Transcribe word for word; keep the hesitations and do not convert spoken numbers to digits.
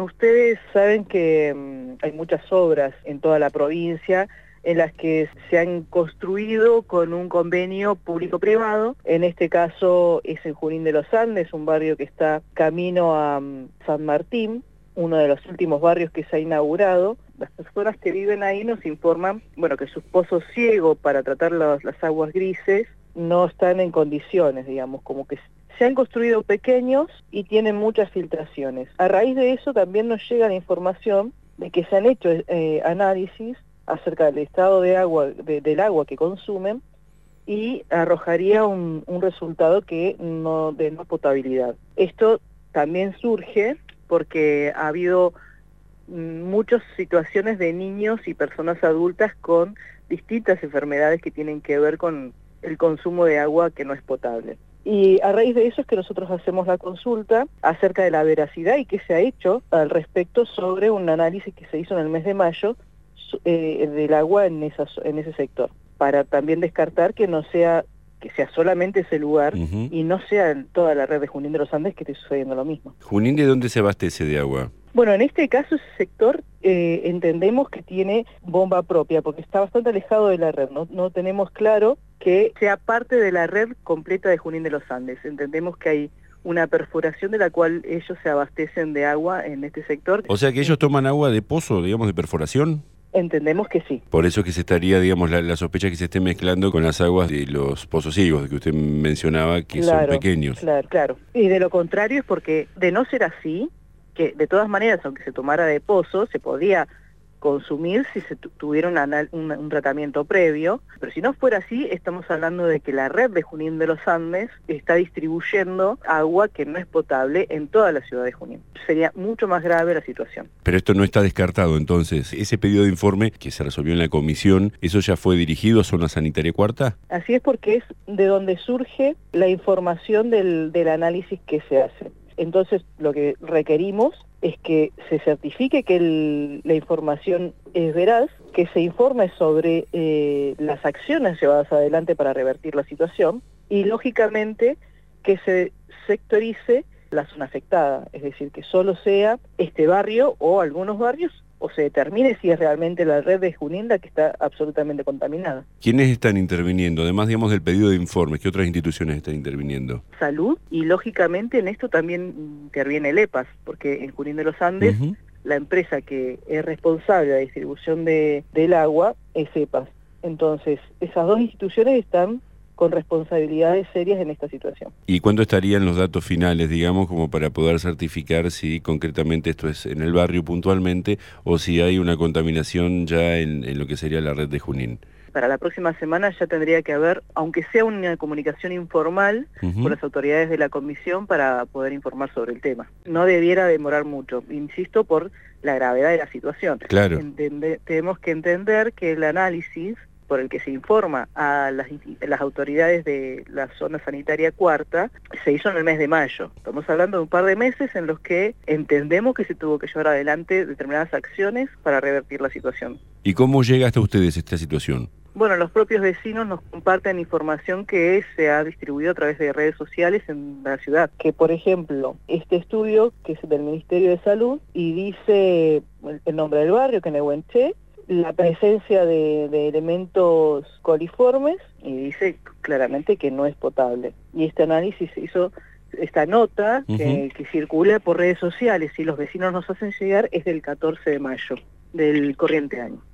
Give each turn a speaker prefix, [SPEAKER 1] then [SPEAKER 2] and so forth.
[SPEAKER 1] ustedes saben que um, hay muchas obras en toda la provincia en las que se han construido con un convenio público-privado. En este caso es en Junín de los Andes, un barrio que está camino a um, San Martín, uno de los últimos barrios que se ha inaugurado. Las personas que viven ahí nos informan, bueno, que sus pozos ciegos para tratar los, las aguas grises no están en condiciones, digamos, como que se han construido pequeños y tienen muchas filtraciones. A raíz de eso también nos llega la información de que se han hecho eh, análisis acerca del estado de agua, de, del agua que consumen, y arrojaría un, un resultado que no de no potabilidad. Esto también surge porque ha habido muchas situaciones de niños y personas adultas con distintas enfermedades que tienen que ver con el consumo de agua que no es potable. Y a raíz de eso es que nosotros hacemos la consulta acerca de la veracidad y qué se ha hecho al respecto sobre un análisis que se hizo en el mes de mayo eh, del agua en, esas, en ese sector, para también descartar que no sea que sea solamente ese lugar uh-huh. y no sea en toda la red de Junín de los Andes que esté sucediendo lo mismo.
[SPEAKER 2] ¿Junín de dónde se abastece de agua?
[SPEAKER 1] Bueno, en este caso ese sector eh, entendemos que tiene bomba propia, porque está bastante alejado de la red. No, no tenemos claro que sea parte de la red completa de Junín de los Andes. Entendemos que hay una perforación de la cual ellos se abastecen de agua en este sector.
[SPEAKER 2] O sea que ellos toman agua de pozo, digamos, de perforación.
[SPEAKER 1] Entendemos que sí.
[SPEAKER 2] Por eso que se estaría, digamos, la, la sospecha que se esté mezclando con las aguas de los pozos ciegos, que usted mencionaba que
[SPEAKER 1] claro,
[SPEAKER 2] son pequeños.
[SPEAKER 1] Claro, claro. Y de lo contrario es porque, de no ser así, que de todas maneras, aunque se tomara de pozo, se podía consumir si se tuviera un, un, un tratamiento previo, pero si no fuera así, estamos hablando de que la red de Junín de los Andes está distribuyendo agua que no es potable en toda la ciudad de Junín. Sería mucho más grave la situación.
[SPEAKER 2] Pero esto no está descartado, entonces, ese pedido de informe que se resolvió en la comisión, ¿eso ya fue dirigido a Zona Sanitaria Cuarta?
[SPEAKER 1] Así es, porque es de donde surge la información del, del análisis que se hace. Entonces, lo que requerimos es que se certifique que el, la información es veraz, que se informe sobre eh, las acciones llevadas adelante para revertir la situación y, lógicamente, que se sectorice la zona afectada, es decir, que solo sea este barrio o algunos barrios, o se determine si es realmente la red de Junín la que está absolutamente contaminada.
[SPEAKER 2] ¿Quiénes están interviniendo? Además, digamos, del pedido de informes, ¿qué otras instituciones están interviniendo?
[SPEAKER 1] Salud, y lógicamente en esto también interviene el E P A S, porque en Junín de los Andes, uh-huh. la empresa que es responsable de la distribución de, del agua es E P A S. Entonces, esas dos instituciones están con responsabilidades serias en esta situación.
[SPEAKER 2] ¿Y cuándo estarían los datos finales, digamos, como para poder certificar si concretamente esto es en el barrio puntualmente o si hay una contaminación ya en, en lo que sería la red de Junín?
[SPEAKER 1] Para la próxima semana ya tendría que haber, aunque sea una comunicación informal, uh-huh. con las autoridades de la comisión para poder informar sobre el tema. No debiera demorar mucho, insisto, por la gravedad de la situación.
[SPEAKER 2] Claro.
[SPEAKER 1] Entende, tenemos que entender que el análisis por el que se informa a las, las autoridades de la zona sanitaria cuarta, se hizo en el mes de mayo. Estamos hablando de un par de meses en los que entendemos que se tuvo que llevar adelante determinadas acciones para revertir la situación.
[SPEAKER 2] ¿Y cómo llega hasta ustedes esta situación?
[SPEAKER 1] Bueno, los propios vecinos nos comparten información que se ha distribuido a través de redes sociales en la ciudad. Que, por ejemplo, este estudio, que es del Ministerio de Salud, y dice el nombre del barrio, que Nehuenche, la presencia de, de elementos coliformes, y dice claramente que no es potable. Y este análisis se hizo, esta nota uh-huh. que, que circula por redes sociales y los vecinos nos hacen llegar es del catorce de mayo del corriente año.